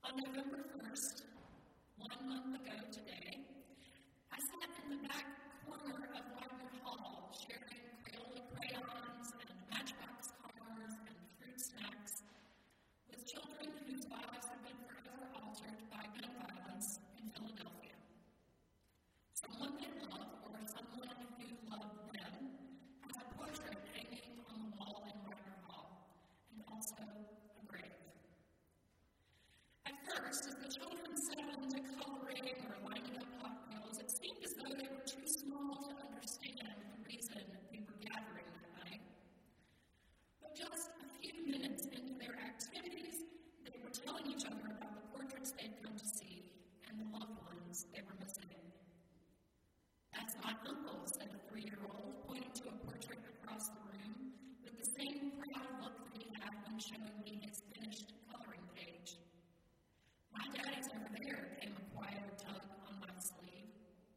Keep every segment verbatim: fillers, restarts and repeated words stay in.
On November first, one month ago today, I sat in the back corner of Wagner Hall sharing Crayola crayons and Matchbox cars and fruit snacks with children whose lives have been forever altered by gun violence in Philadelphia. Someone they love or someone who loved them has a portrait hanging on the wall in Wagner Hall, and also a grave. At first, as the children settled into coloring or lining up hot wheels, it seemed as though they were too small to understand the reason we were gathering that night. But just a few minutes into their activities, they were telling each other about the portraits they'd come to see and the loved ones they were missing. "That's my uncle," said a three-year-old, pointing to a portrait across the room with the same proud look that he had when showing me his finished coloring page. "My daddy's over there," came a quieter tug on my sleeve.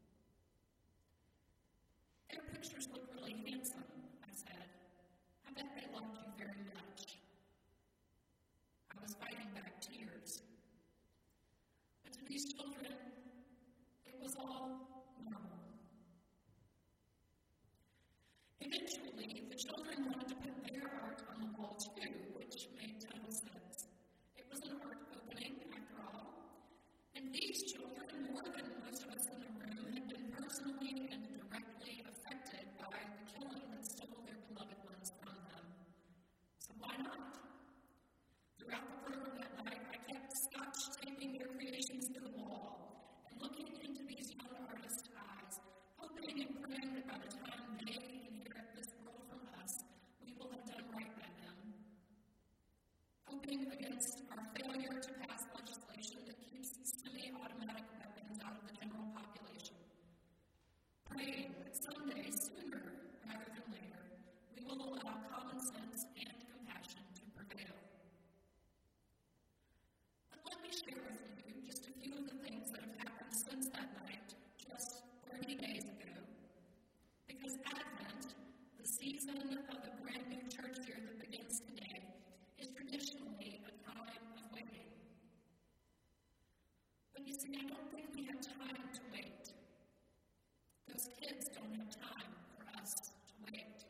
"Their pictures look really handsome," I said. "I bet they loved you very much." I was fighting back tears. But to these children, it was all normal. Eventually, the children wanted to put their art on the wall too, which made total sense. It was an art opening, after all, and these children, more than most of us in the room, had been personally and directly affected by the killing that stole their beloved ones from them. So why not? Throughout the program that night, I kept scotch-taping their creations to the wall and looking into these young artists' eyes, hoping and praying that by the time they inherit this world from us, we will have done right by them. Hoping against our failure to pass legislation that keeps semi-automatic weapons out of the general population. Praying that someday, sooner rather than later, we will allow common sense and compassion to prevail. But let me share with you just a few of the things that have happened since that night, just thirty days ago. Because Advent, the season of the brand new church year that begins today, is traditionally a time of waiting. But you see, I don't think we have time to wait. Those kids don't have time for us to wait.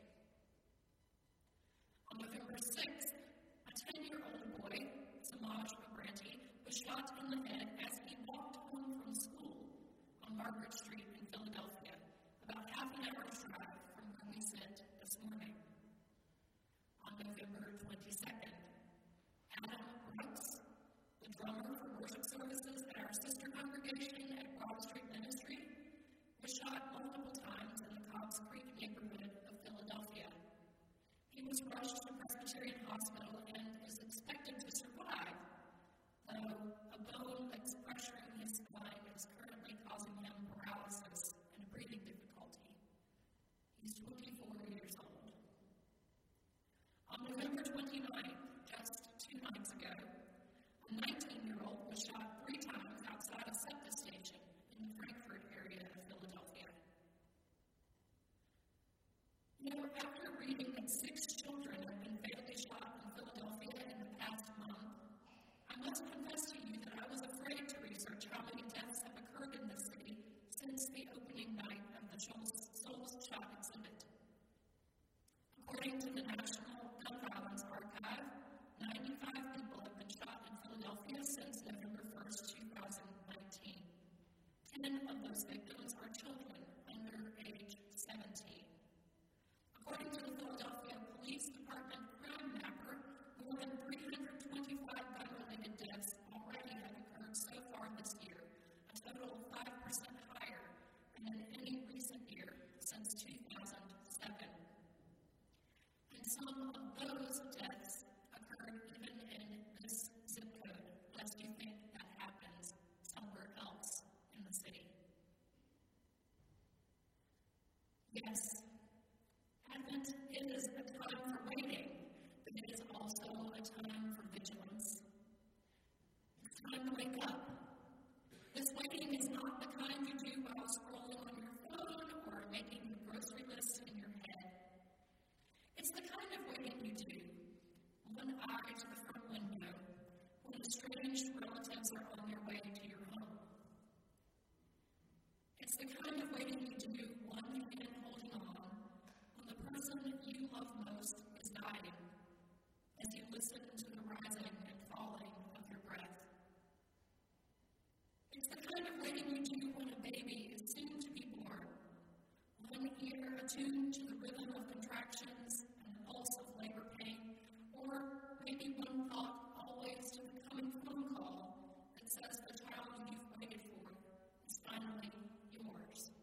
On November sixth, a ten-year-old boy, Samaj Abranti, was shot in the head as he walked home from school on Margaret Street in Philadelphia, about half an hour's drive from where we sit this morning. On November twenty-second, Adam Brooks, the drummer for worship services at our sister congregation at Broad Street Ministry, was shot multiple times in the Cobbs Creek neighborhood of Philadelphia. He was rushed to Presbyterian Hospital and is expected to survive, though a bone that's pressuring his spine is currently causing him paralysis and breathing difficulty. He's twenty-four years old. On November twenty-ninth, just two nights ago, a nineteen-year-old was shot three times outside a SEPTA station in the Frankfurt area of Philadelphia. You know, after reading that six children have been fatally shot in Philadelphia in the past month, I must confess to you that I was afraid to research how many deaths have occurred in this city since the opening night of the Souls Shot exhibit. According to the National Gun Violence Archive, ninety-five people have been shot in Philadelphia since November first, twenty nineteen. Ten of those victims are children under age seventeen. According to the Philadelphia Police Department Crime Mapper, more than three hundred twenty-five gun-related deaths already have occurred so far this year, a total of five percent higher than in any recent year since two thousand seven. And some of those deaths occurred even in this zip code, lest you think that happens somewhere else in the city. Yes, Advent is a time for waiting, but it is also a time for vigilance. It's time to wake up. This waiting is not the kind you do while scrolling on your phone or making your grocery list in your head. It's the kind of waiting you do, one eye to the front window, when a stray estranged relatives are on their way to your home. It's the kind of waiting you do, one hand holding on, when the person you love most is dying, as you listen to the rising and falling of your breath. It's the kind of waiting you do when a baby is soon to be born, one ear attuned to the rhythm of contractions and the pulse of labor pain, or maybe one thought always to the coming phone call that says the child you've waited for is finally yours.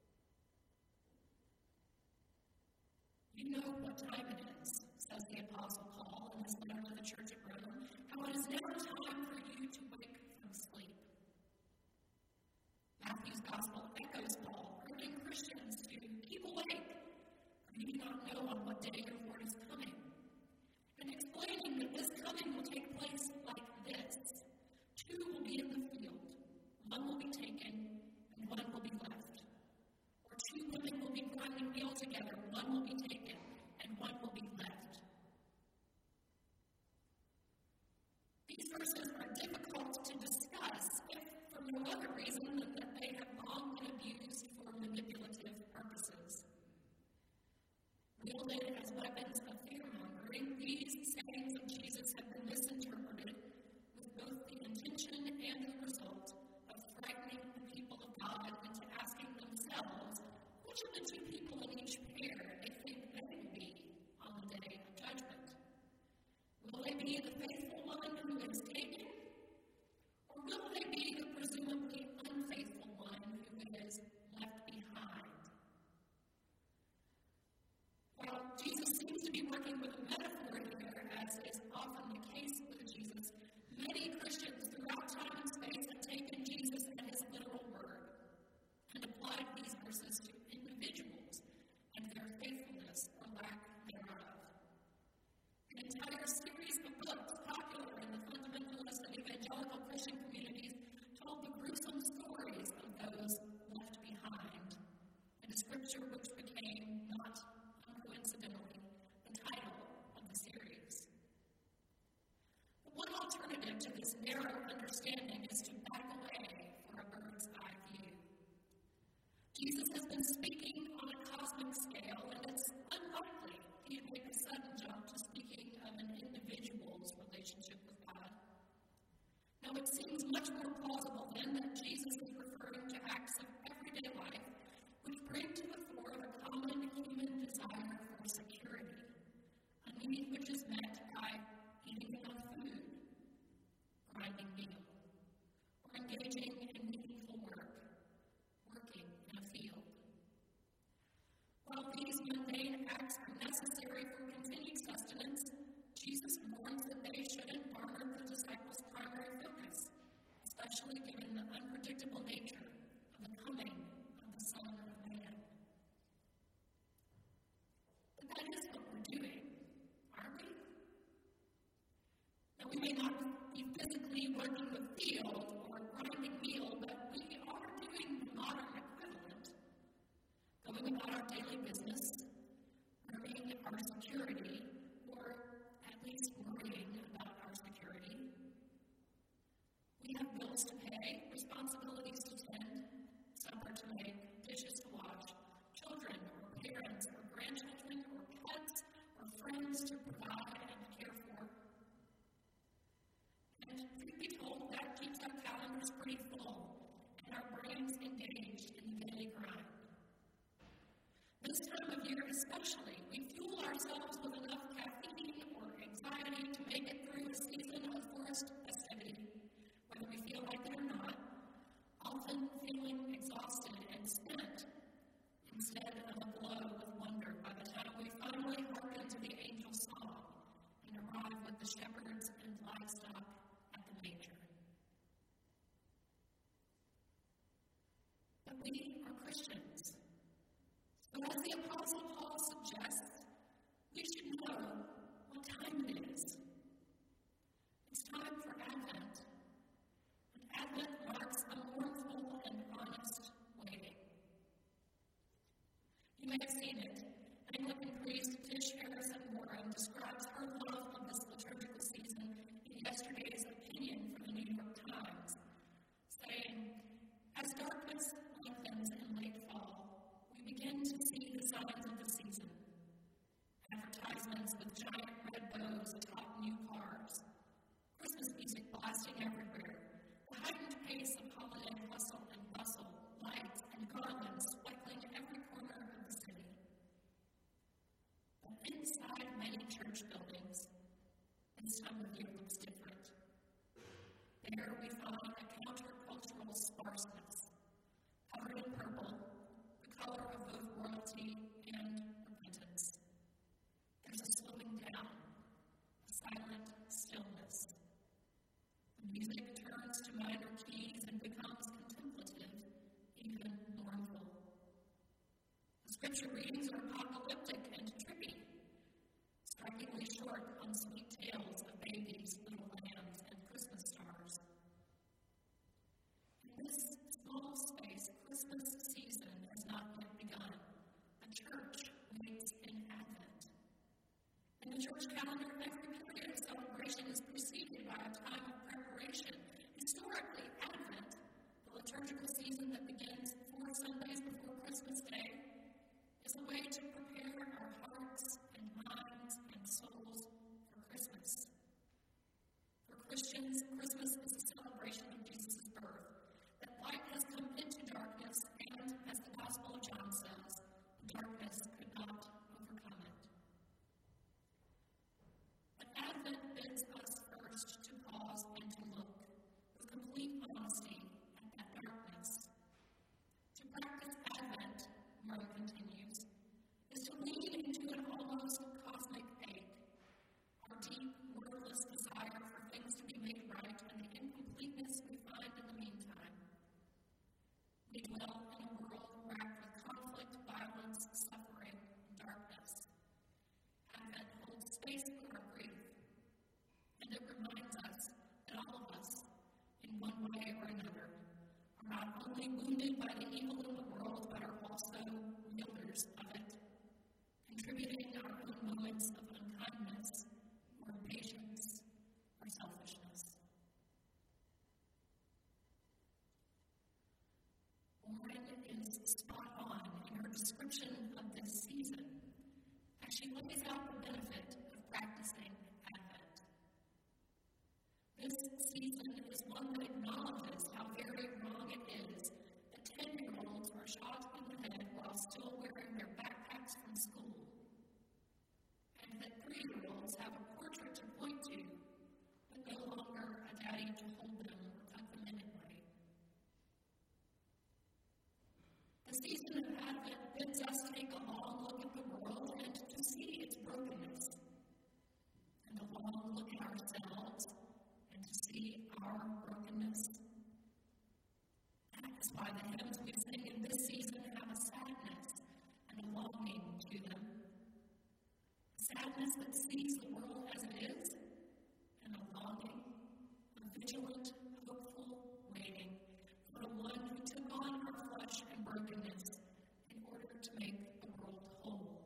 You know what time it is, says the Apostle Paul in his letter to the church at Rome, how it is now time for you to wake from sleep. Matthew's Gospel echoes Paul, urging Christians to keep awake, for you do not know on what day your Lord is coming, and explaining that this coming will take place like this. Two will be in the field, one will be taken, and one will be left. Or two women will be grinding meal together, one will be taken, and one will be left. These verses are difficult to discuss if for no other reason than that they have long been abused for manipulative purposes. Wielded as weapons of fear-mongering, these sayings of Jesus have been misinterpreted with both the intention and the result of frightening the people of God into asking themselves which of the two people in each pair they think they will be on the day of judgment. Will they be the faithful one who is taken, or will they be the presumably unfaithful one who is left behind? While Jesus seems to be working with a metaphor here, as is often the case with Jesus, many Christians throughout time and space have taken Jesus at his literal word and applied these verses to individuals and their faithfulness or lack thereof. An entire series of books popular in the fundamentalist and evangelical Christian communities told the gruesome stories of those left behind, and a scripture which became, not uncoincidentally, the title of the series. But one alternative to this narrow understanding is to back away for a bird's eye view. Jesus has been speaking on a cosmic scale, and it's unlikely he'd make a sudden jump to speaking of an individual's relationship with God. Now, it seems much more plausible then that Jesus is referring to acts of everyday life which bring to the fore the common human desire for security, a need which is met by eating enough food, grinding meal, or engaging in meaningful work, working in a field. While these mundane acts are necessary for continued sustenance, Jesus warns that they shouldn't garner the disciples' primary focus, especially given the unpredictable nature of the coming of the Son of Man. But that is what we're doing, aren't we? Now, we may not be physically working the field or grinding meal, but we are doing the modern equivalent, going about our daily business, earning our security, or at least worrying about our security. We have bills to pay, responsibilities to tend, supper to make, dishes to wash, children or parents or grandchildren or pets or friends to provide and care for. And truth be told, that keeps our calendars pretty full and our brains engaged in the daily grind. This time of year especially, we fuel ourselves with enough caffeine or anxiety to make it through a season of forced festivity, whether we feel like it or not, often feeling exhausted and spent There we find a countercultural sparseness, covered in purple, the color of both royalty and repentance. There's a slowing down, a silent stillness. The music turns to minor keys and becomes contemplative, even mournful. The scripture readings are apocalyptic and trippy, strikingly short on sweet tales of babies, little lambs, and Christmas stars. In this small space, Christmas season has not yet begun. The church waits in Advent. In the church calendar, every period of celebration is preceded by a time of preparation. Historically, Advent, the liturgical season that begins four Sundays before Christmas Day, is a way to prepare our hearts and minds and souls for Christmas. For Christians, Christmas is a celebration of Jesus' birth, that light has come into darkness, and, as the Gospel of John says, the darkness could not overcome it. But Advent bids us first to pause and to look with complete honesty at that darkness. To practice Advent, Murray continues, is to lean into an almost cosmic ache, our deep, wordless desire for things to be made right and the incompleteness we find in the meantime. We dwell in a world racked with conflict, violence, suffering, and darkness. Advent holds space for our grief, and it reminds us that all of us, in one way or another, are not only wounded by the evil in the world, but are also wielders of it, contributing our own moments of unkindness, or impatience, or selfishness. Warren is spot on in her description of this season, as she lays out the benefit of practicing Advent. This season is one that acknowledges how very wrong it is that ten-year-olds are shot in the head while still wearing their backpacks from school, and that three-year-olds have a portrait to point to, but no longer a daddy to hold them or tuck them in at night. The season of Advent bids us take a long look at the world and to see its brokenness, and a long look at ourselves and to see our brokenness. That is why the hymns we sing in this season have a sadness and a longing to them. A sadness that sees the world as it is, and a longing, a vigilant, hopeful waiting for the one who took on our flesh and brokenness in order to make the world whole.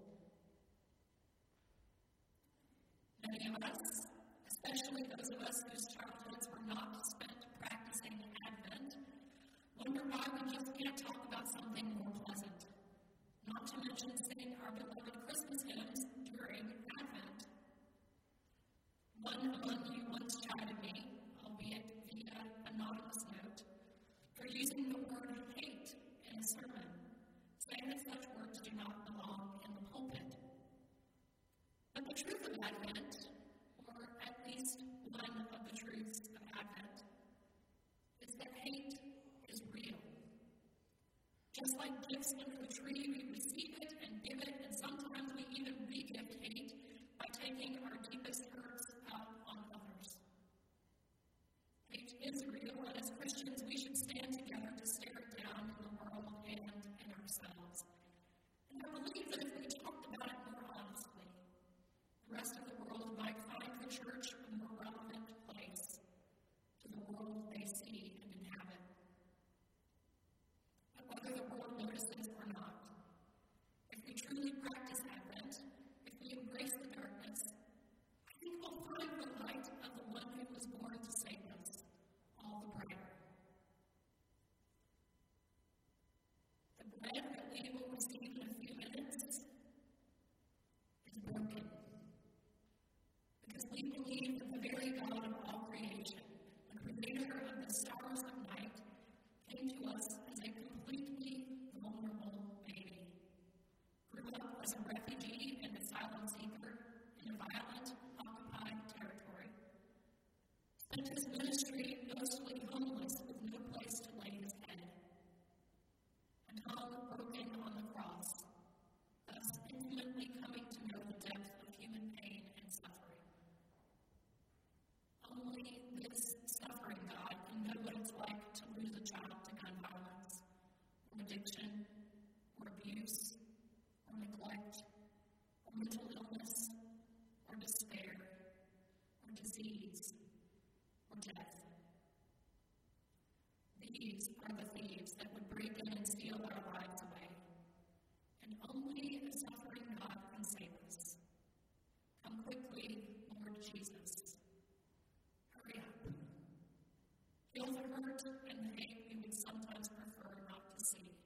Many of us, especially those of us whose childhoods were not spent practicing these are the thieves that would break in and steal our lives away. And only a suffering God can save us. Come quickly, Lord Jesus. Hurry up. Heal the hurt and the pain we would sometimes prefer not to see.